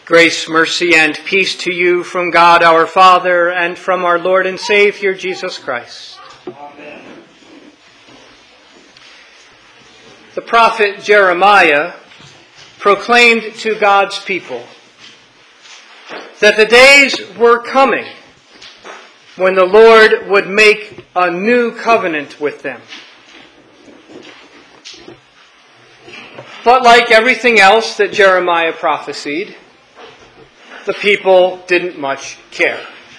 Grace, mercy, and peace to you from God our Father and from our Lord and Savior Jesus Christ. Amen. The prophet Jeremiah proclaimed to God's people that the days were coming when the Lord would make a new covenant with them. But like everything else that Jeremiah prophesied, the people didn't much care.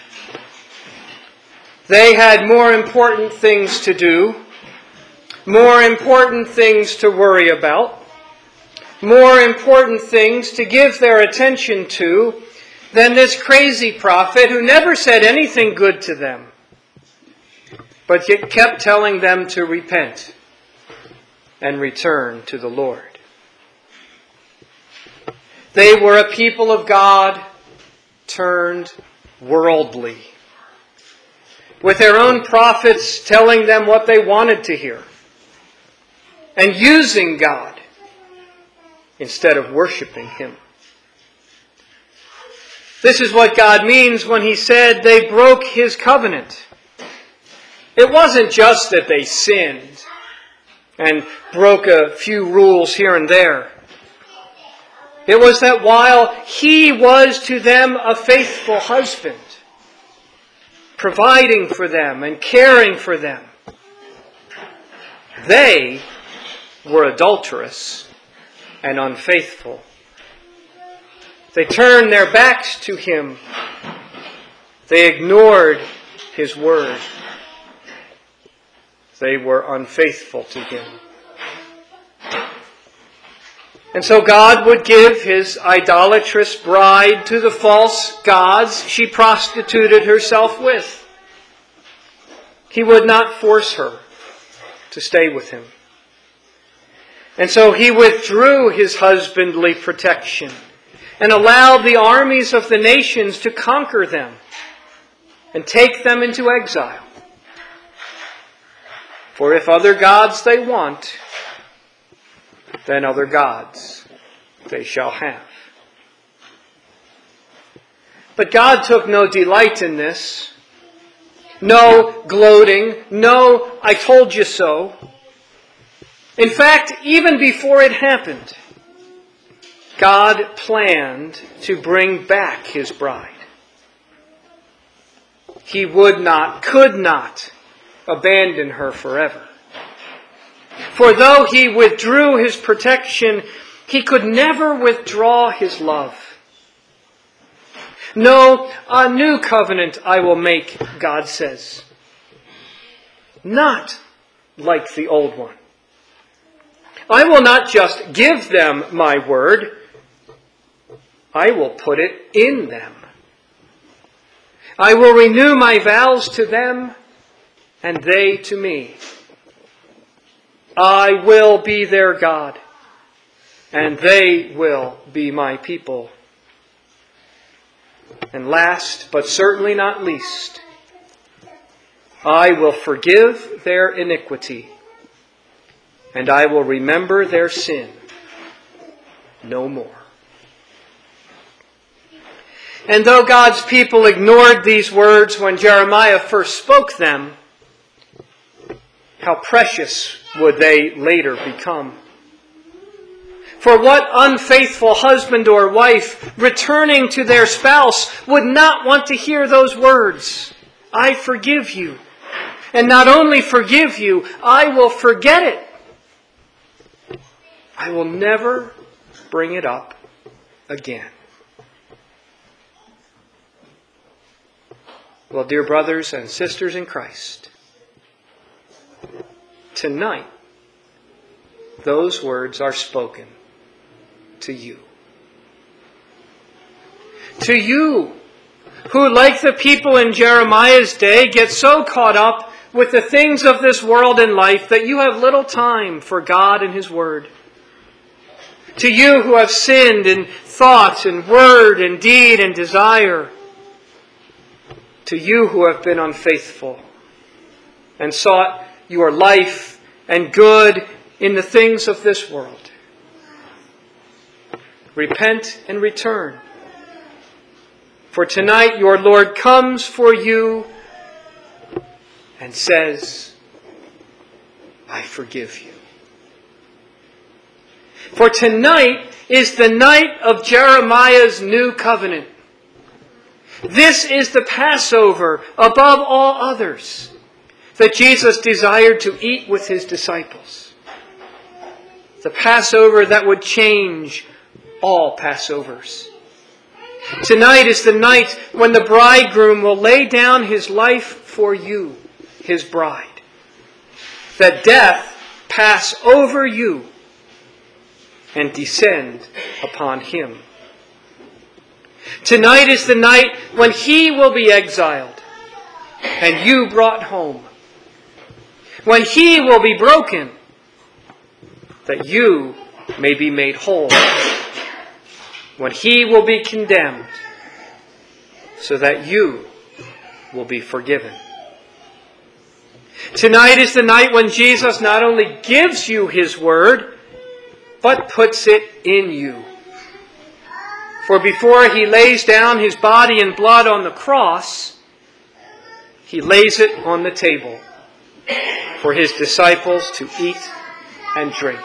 They had more important things to do, more important things to worry about, more important things to give their attention to than this crazy prophet who never said anything good to them, but yet kept telling them to repent and return to the Lord. They were a people of God turned worldly, with their own prophets telling them what they wanted to hear, and using God instead of worshiping Him. This is what God means when He said they broke His covenant. It wasn't just that they sinned and broke a few rules here and there. It was that while He was to them a faithful husband, providing for them and caring for them, they were adulterous and unfaithful. They turned their backs to Him. They ignored His word. They were unfaithful to Him. And so God would give His idolatrous bride to the false gods she prostituted herself with. He would not force her to stay with Him. And so He withdrew His husbandly protection and allowed the armies of the nations to conquer them and take them into exile. For if other gods they want, then other gods they shall have. But God took no delight in this. No gloating. No, I told you so. In fact, even before it happened, God planned to bring back His bride. He would not, could not abandon her forever. For though He withdrew His protection, He could never withdraw His love. No, a new covenant I will make, God says. Not like the old one. I will not just give them my word, I will put it in them. I will renew my vows to them, and they to me. I will be their God, and they will be my people. And last, but certainly not least, I will forgive their iniquity, and I will remember their sin no more. And though God's people ignored these words when Jeremiah first spoke them, how precious would they later become? For what unfaithful husband or wife returning to their spouse would not want to hear those words? I forgive you. And not only forgive you, I will forget it. I will never bring it up again. Well, dear brothers and sisters in Christ, tonight, those words are spoken to you. To you, who, like the people in Jeremiah's day, get so caught up with the things of this world and life that you have little time for God and His Word. To you who have sinned in thought and word and deed and desire. To you who have been unfaithful and sought your life and good in the things of this world. Repent and return For tonight your Lord comes for you and says, I forgive you. For tonight is the night of Jeremiah's new covenant. This is the Passover above all others that Jesus desired to eat with his disciples. The Passover that would change all Passovers. Tonight is the night when the bridegroom will lay down his life for you, his bride. That death pass over you and descend upon him. Tonight is the night when he will be exiled and you brought home. When he will be broken, that you may be made whole. When he will be condemned, so that you will be forgiven. Tonight is the night when Jesus not only gives you his word, but puts it in you. For before he lays down his body and blood on the cross, he lays it on the table for his disciples to eat and drink.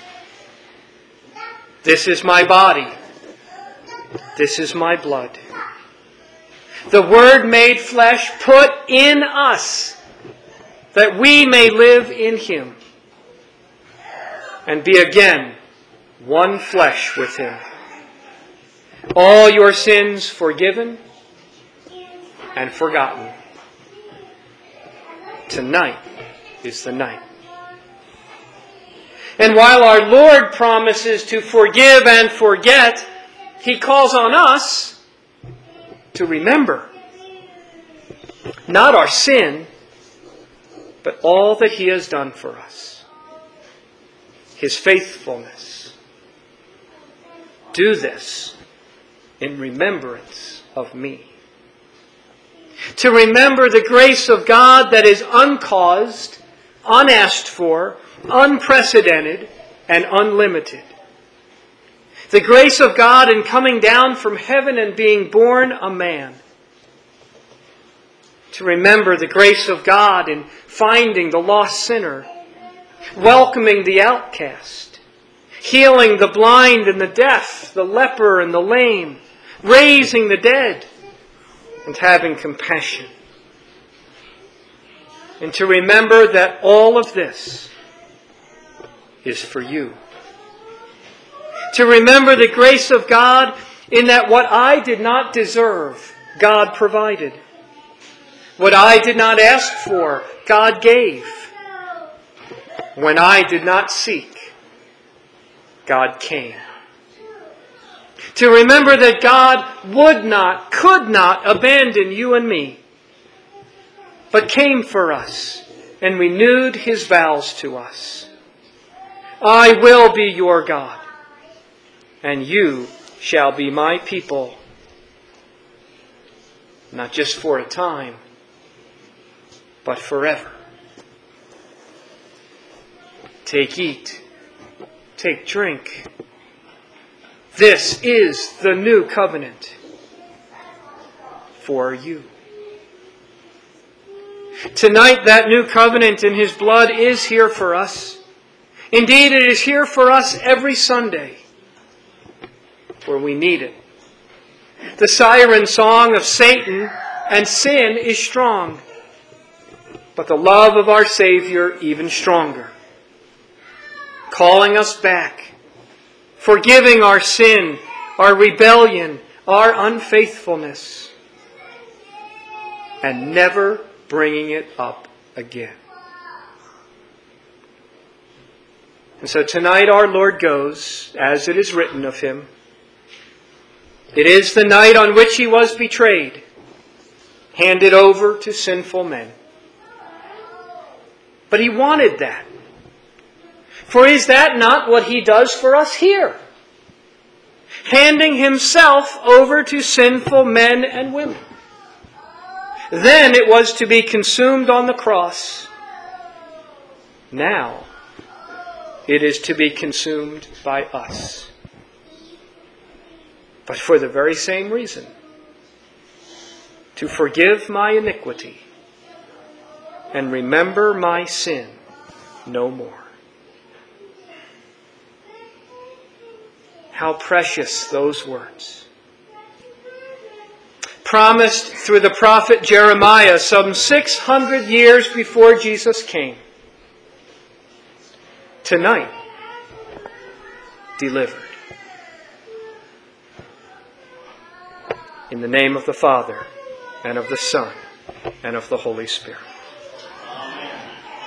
This is my body. This is my blood. The Word made flesh put in us, that we may live in him and be again one flesh with him. All your sins forgiven and forgotten. Tonight is the night. And while our Lord promises to forgive and forget, he calls on us to remember not our sin, but all that he has done for us. His faithfulness. Do this in remembrance of me. To remember the grace of God that is uncaused, unasked for, unprecedented, and unlimited. The grace of God in coming down from heaven and being born a man. To remember the grace of God in finding the lost sinner, welcoming the outcast, healing the blind and the deaf, the leper and the lame, raising the dead, and having compassion. And to remember that all of this is for you. To remember the grace of God in that what I did not deserve, God provided. What I did not ask for, God gave. When I did not seek, God came. To remember that God would not, could not abandon you and me, but came for us and renewed his vows to us. I will be your God, and you shall be my people. Not just for a time, but forever. Take, eat, take, drink. This is the new covenant for you. Tonight, that new covenant in his blood is here for us. Indeed, it is here for us every Sunday, where we need it. The siren song of Satan and sin is strong, but the love of our Savior even stronger, calling us back, forgiving our sin, our rebellion, our unfaithfulness, and never bringing it up again. And so tonight our Lord goes, as it is written of him. It is the night on which he was betrayed, handed over to sinful men. But he wanted that. For is that not what he does for us here? Handing himself over to sinful men and women. Then it was to be consumed on the cross. Now it is to be consumed by us. But for the very same reason. to forgive my iniquity and remember my sin no more. How precious those words. Promised through the prophet Jeremiah some 600 years before Jesus came. Tonight, delivered. In the name of the Father, and of the Son, and of the Holy Spirit.